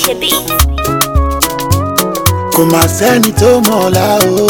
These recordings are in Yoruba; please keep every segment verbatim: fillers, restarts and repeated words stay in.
the beat. Kò mà sẹ́ni tó mọ̀ ọ̀la o.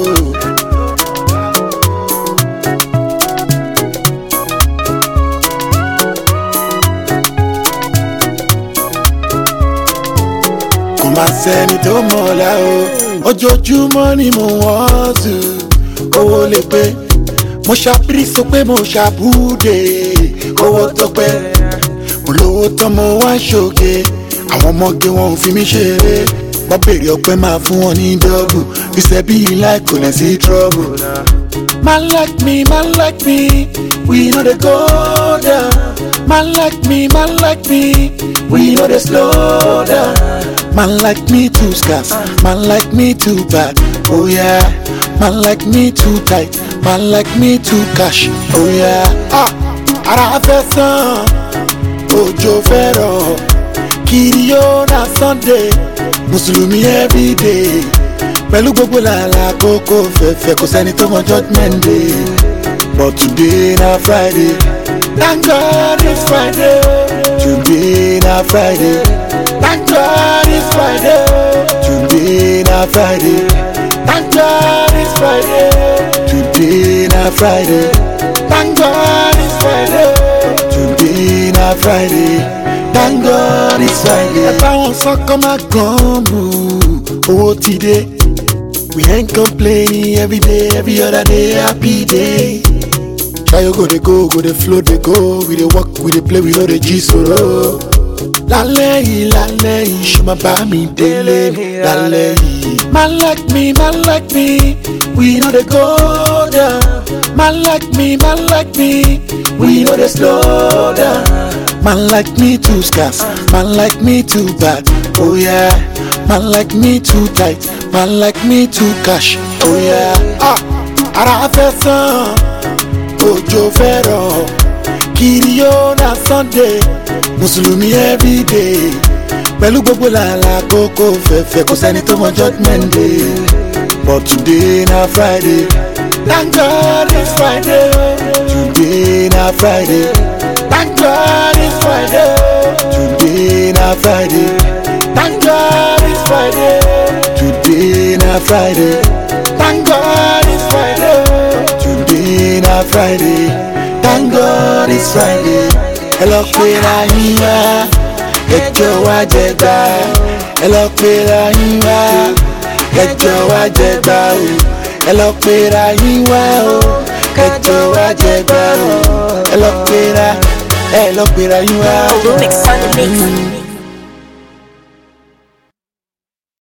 Kò mà sẹ́ni tó mọ̀ ọ̀la o. Ojoojúmọ́ ni mo wọ́n tù owó lè pé. Mo ṣàbírí sọ pé mo ṣàbúdé owó tó pẹ́. Mo lówó tán mo wá ṣòge. Àwọn ọmọge wọn ò fi mí ṣeré. Wọ́n bèrè ọpẹ́ máa fún wọn ní dọ́bù. Ìṣẹ́ bí ilá kò lè sí trouble. Man like me, man like me, we know they go down. Man like me, man like me, we know they slow down. Man like me too scarce, man like me too bad. Oh yeah, man like me too tight, man like me too cash. Oh yeah, ah, ara fẹ́ sàn, òjò fẹ́ rọ̀, kiri yóò na Sunday, Mùsùlùmí everyday. Pẹ̀lú gbogbo làálàá kókó fẹ́fẹ́ kò sẹ́ni tó mọ judgment day. But today na Friday, thank God it's Friday. Today na Friday, thank God it's Friday. Today na Friday, thank God it's Friday. Today na Friday, thank God it's Friday. Today na Friday, thank God it's Friday. Ẹ bá wọn sọ́kọ́ máa gan mú owó ti dé. We ain't complaining every day, every other day, happy day. Try you go, they go, go, they flow, they go. We they walk, we they play, we know they G solo. Lale, lale, shuma ba mi dele, lale. Man like me, man like me, we know they go down. Man like me, man like me, we know they slow down. Man like me too scarce, man like me too bad. Oh yeah, man like me too tight, man like me too cash. Oh yeah, ah, ara fẹ́ sàn, òjò fẹ́ rọ̀, kiri yóò na Sunday, Mùsùlùmí everyday. Pẹ̀lú gbogbo làálàá kókó fẹ́fẹ́ kò sẹ́ni tó mọ judgment day. But today na Friday, thank God it's Friday. Today na Friday, thank God it's Friday. Today na Friday, thank God it's Friday. Today na Friday, thank God it's Friday. Today na Friday, thank God it's Friday. Ẹ lọ pé ra yín wá, ẹjọ́ wá jẹ gbà. Ẹ lọ pé ra yín wá, ẹjọ́ wá jẹ gbà o. Ẹ lọ pé ra yín wá o, ẹjọ́ wá jẹ gbà o. Ẹ lọ pé ra, ẹ lọ pé ra yín wá o. Mix on the mix.